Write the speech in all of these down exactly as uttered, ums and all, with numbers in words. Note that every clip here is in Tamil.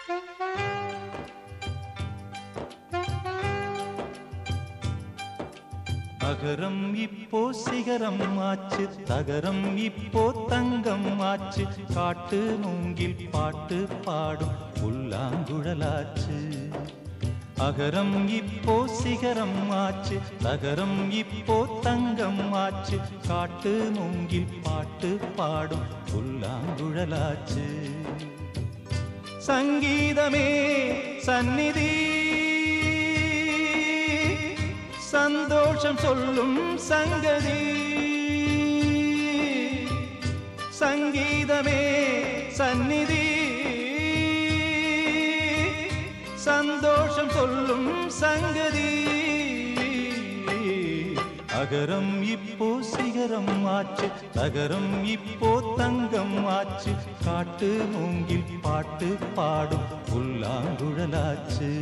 அகரம் இப்போ சிகரம் ஆச்சு, தகரம் இப்போ தங்கம் ஆச்சு, காட்டு மூங்கில் பாட்டு பாடும் புல்லாங்குழலாச்சு. அகரம் இப்போ சிகரம் ஆச்சு, தகரம் இப்போ தங்கம் ஆச்சு, காட்டு மூங்கில் பாட்டு பாடும் புல்லாங்குழலாச்சு. சங்கீதமே சந்நிதி, சந்தோஷம் சொல்லும் சங்கதி. சங்கீதமே சந்நிதி, சந்தோஷம் சொல்லும் சங்கதி. அகரம் இப்போ சிகரம் ஆச்சு, தகரம் இப்போ தங்கம் ஆச்சு, காட்டு மூங்கில் பாட்டு பாடும் புல்லாங்குழலாச்சு.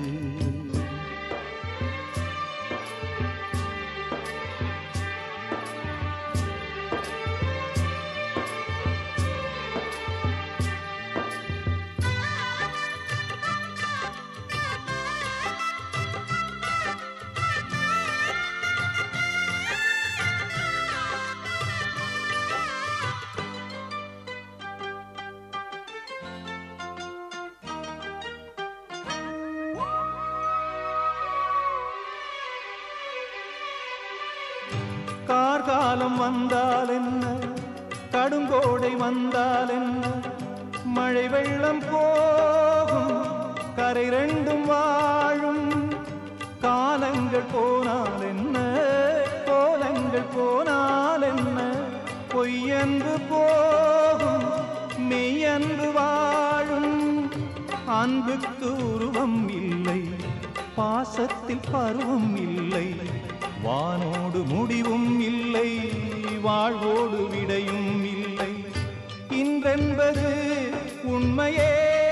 கார்காலம் வந்தால் என்ன, கடுங்கோடை வந்தால் என்ன, மழை வெள்ளம் போகும், கரை ரெண்டும் வாழும். காலங்கள் போனால் என்ன, கோலங்கள் போனால் என்ன, பொய்யன்று போகும், மெய்யன்று வாழும். அன்புக்கு உருவம் இல்லை, பாசத்தில் பருவம் இல்லை, வானோடு முடிவும் இல்லை, வாழ்வோடு விடையும் இல்லை. இன்றென்பது உண்மையே,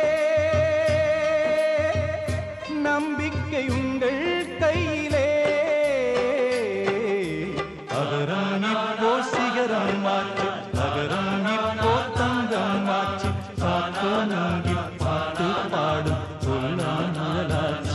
நம்பிக்கை உங்கள் கையிலே. அகரம் இப்போ சிகரம் ஆச்சு, அகரம் இப்போ தங்கம் ஆச்சு, காட்டு மூங்கில் பாட்டு பாடும் புல்லாங்குழலாச்சு.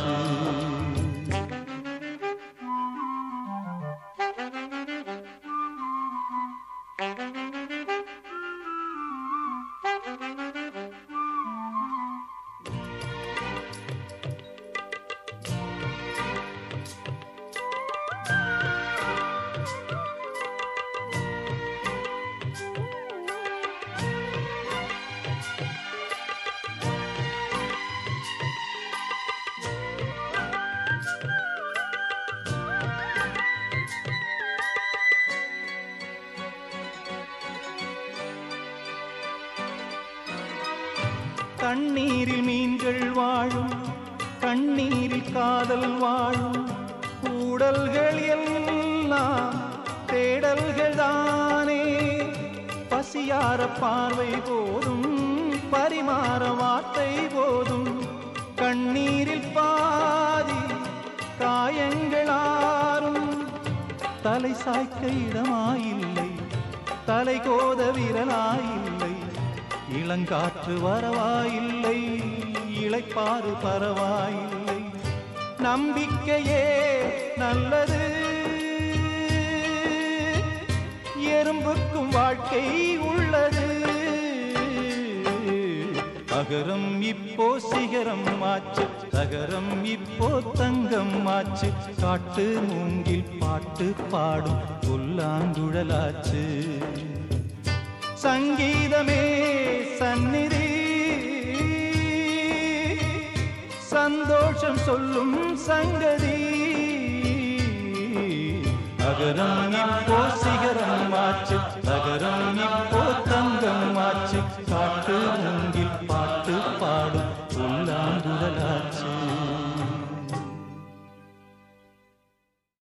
தண்ணீரில் மீன்கள் வாழும், கண்ணீரில் காதல் வாழும், கூடல்கள் எல்லாம் தேடல்கள் தானே. பசியார பார்வை போதும், பரிமாற வார்த்தை போதும், கண்ணீரில் பாதி காயங்களாரும். தலை சாய்க்க இடமாயில்லை, தலை கோத விரலாயில்லை, இளங்காற்று வரவாயில்லை, இளைப்பாறு பரவாயில்லை. நம்பிக்கையே நல்லது, எறும்புக்கும் வாழ்க்கை உள்ளது. அகரம் இப்போ சிகரம் ஆச்சு, தகரம் இப்போ தங்கம் ஆச்சு, காட்டு மூங்கில் பாட்டு பாடும் புல்லாங்குழலாச்சு. சங்கீதமே சந்நிதி, சந்தோஷம் சொல்லும் சங்கதி. அகரம் இப்போ சிகரம்